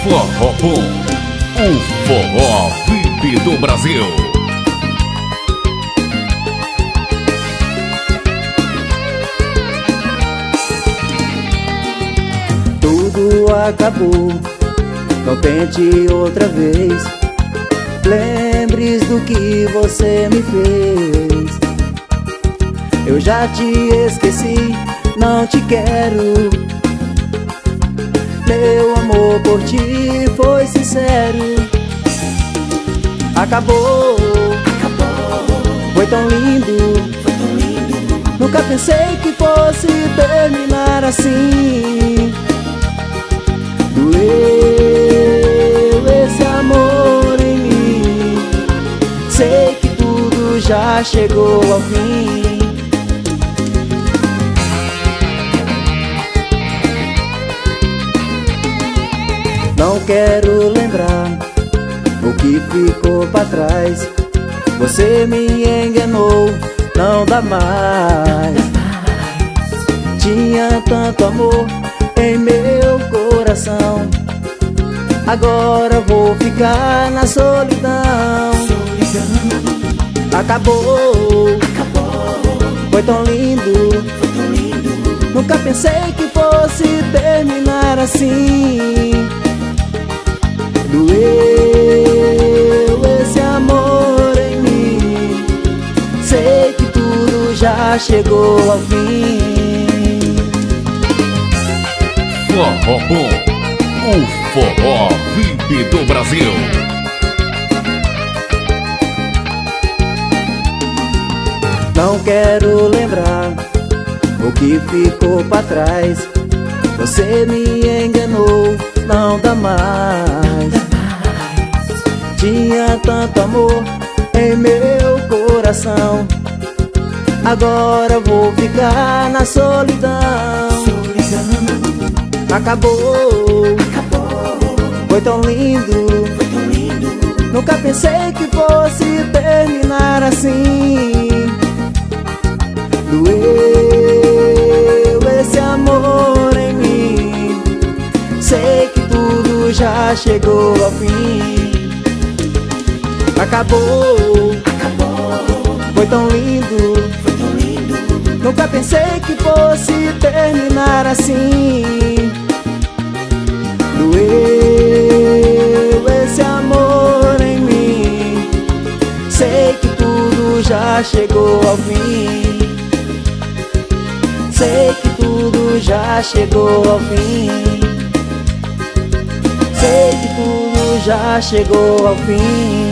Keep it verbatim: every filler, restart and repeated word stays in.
Forró Bom, o forró V I P do Brasil. Tudo acabou, não tente outra vez. Lembre-se do que você me fez. Eu já te esqueci, não te quero. Meu amor por ti foi sincero. Acabou, acabou. Foi tão lindo, foi tão lindo. Nunca pensei que fosse terminar assim. Doeu esse amor em mim. Sei que tudo já chegou ao fim. Não quero lembrar o que ficou pra trás. Você me enganou, não dá mais. Tinha tanto amor em meu coração. Agora vou ficar na solidão. Acabou, foi tão lindo. Nunca pensei que fosse terminar assim. Doeu esse amor em mim. Sei que tudo já chegou ao fim. Forró Bom, o forró V I P do Brasil. Não quero lembrar o que ficou pra trás. Você me enganou, não dá mais. Tinha tanto amor em meu coração. Agora vou ficar na solidão. Acabou, foi tão lindo. Nunca pensei que fosse terminar assim. Doeu esse amor em mim. Sei que tudo já chegou ao fim. Acabou, foi tão lindo. Nunca pensei que fosse terminar assim. Doeu esse amor em mim. Sei que tudo já chegou ao fim. Sei que tudo já chegou ao fim. Sei que tudo já chegou ao fim.